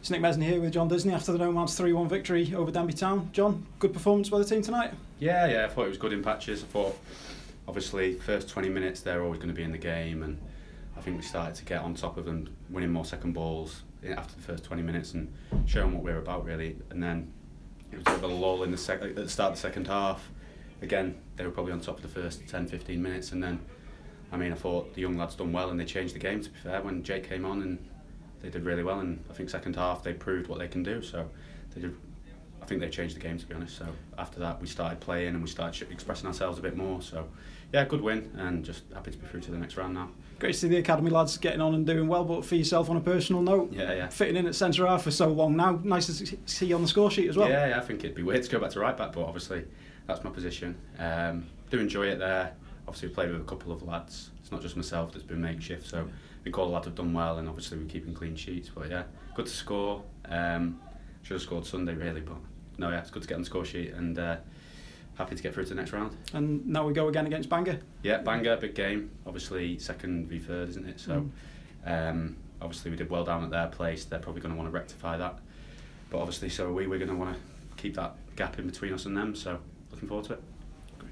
It's Nick Mesney here with John Disney after the Nomads 3-1 victory over Denby Town. John, good performance by the team tonight? Yeah, I thought it was good in patches. I thought, obviously, first 20 minutes they're always going to be in the game, and I think we started to get on top of them, winning more second balls after the first 20 minutes and showing what we were about, really. And then it was a bit of a lull at the start of the second half. Again, they were probably on top of the first 10-15 minutes, and then, I thought the young lads done well and they changed the game, to be fair, when Jake came on, and they did really well. And I think second half they proved what they can do, so they did. I think they changed the game, to be honest. So after that we started playing and we started expressing ourselves a bit more. So yeah, good win, and just happy to be through to the next round now. Great to see the academy lads getting on and doing well, but for yourself on a personal note, fitting in at centre half for so long now, nice to see you on the score sheet as well. Yeah, I think it'd be weird to go back to right back, but obviously that's my position. Do enjoy it there. Obviously we played with a couple of lads. It's not just myself that's been makeshift, so I think all the lads have done well, and obviously we're keeping clean sheets. But yeah, good to score. Should have scored Sunday really, but no, yeah, it's good to get on the score sheet, and happy to get through to the next round. And now we go again against Bangor. Yeah, Bangor, big game. Obviously second v third, isn't it? So obviously we did well down at their place. They're probably going to want to rectify that, but obviously so are we. We're going to want to keep that gap in between us and them. So looking forward to it.